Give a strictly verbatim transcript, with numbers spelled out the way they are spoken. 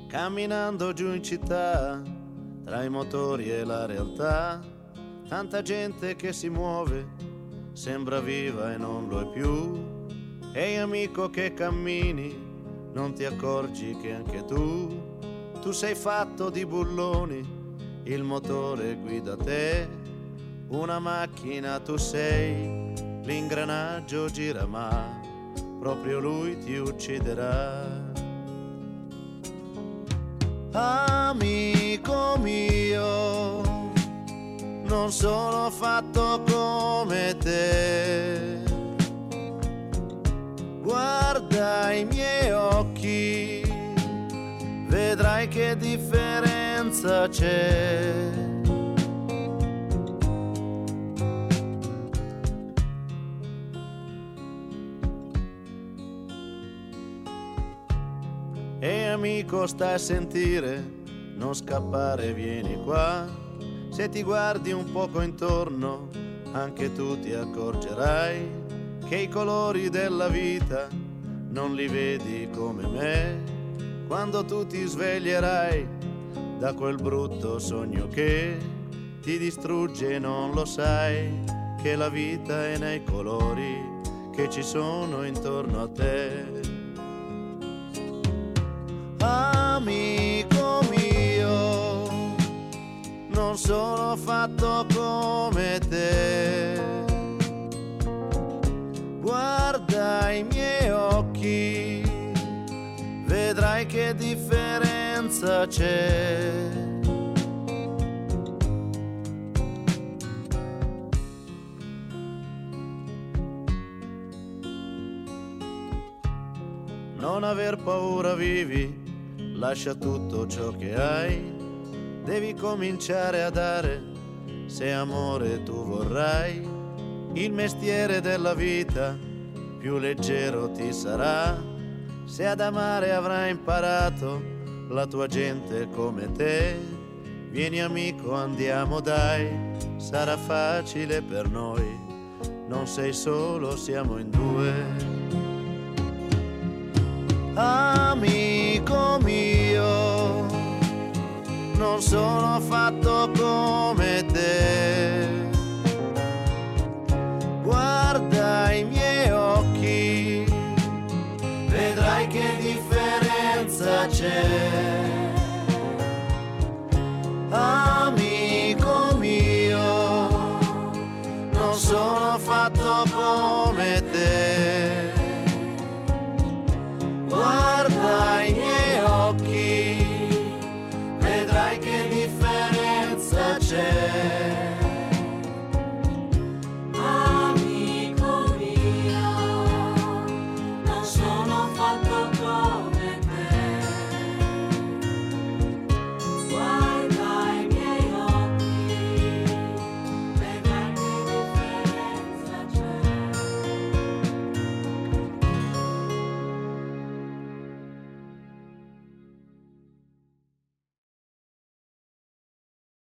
Camminando giù in città, tra i motori e la realtà, tanta gente che si muove, sembra viva e non lo è più. Ehi amico che cammini, non ti accorgi che anche tu, tu sei fatto di bulloni, il motore guida te, una macchina tu sei, l'ingranaggio gira ma proprio lui ti ucciderà. Amico mio, non sono fatto come te, guarda i miei occhi, vedrai che differenza c'è. E amico stai a sentire, non scappare, vieni qua. Se ti guardi un poco intorno, anche tu ti accorgerai che i colori della vita non li vedi come me. Quando tu ti sveglierai da quel brutto sogno che ti distrugge e non lo sai, che la vita è nei colori che ci sono intorno a te. Amico mio, non sono fatto come te, guarda i miei occhi, vedrai che differenza c'è. Non aver paura, vivi, lascia tutto ciò che hai, devi cominciare a dare, se amore tu vorrai, il mestiere della vita più leggero ti sarà, se ad amare avrai imparato la tua gente come te. Vieni amico, andiamo dai, sarà facile per noi, non sei solo, siamo in due. Amico mio, non sono fatto come te, guarda i miei occhi, vedrai che differenza c'è. Amico mio, non sono fatto come te,